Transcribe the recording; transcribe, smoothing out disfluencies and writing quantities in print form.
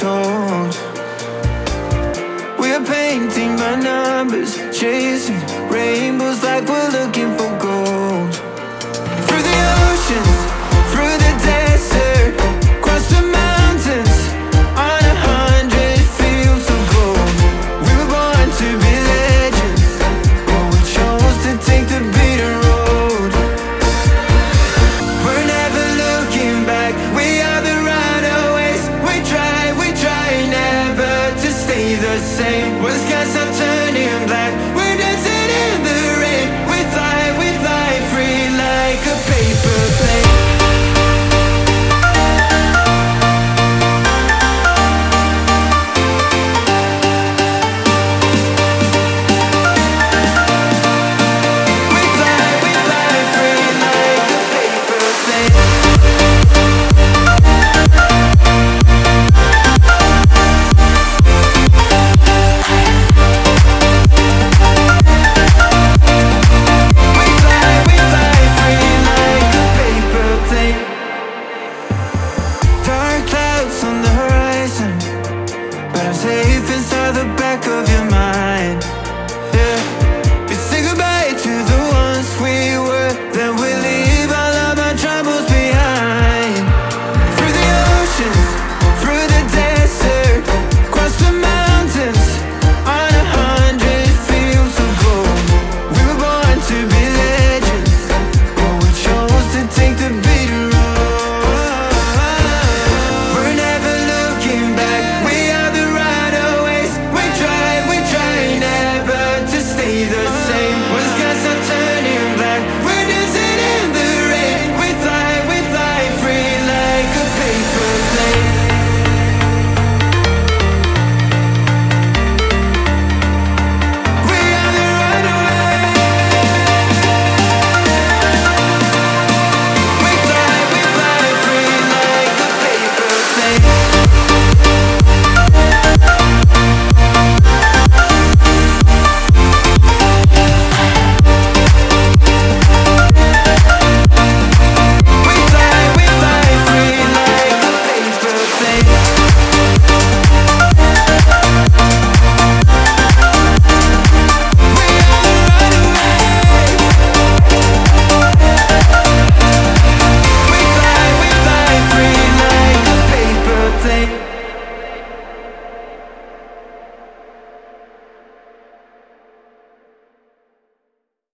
told. We're painting by numbers, chasing rainbows like we're looking for gold. Through the oceans, through the desert, across the mountains, on 100 fields of gold. We were born to be legends, but we chose to take the beaten road. We're never looking back, we are the runaways. We try never to stay the same. When the skies have turned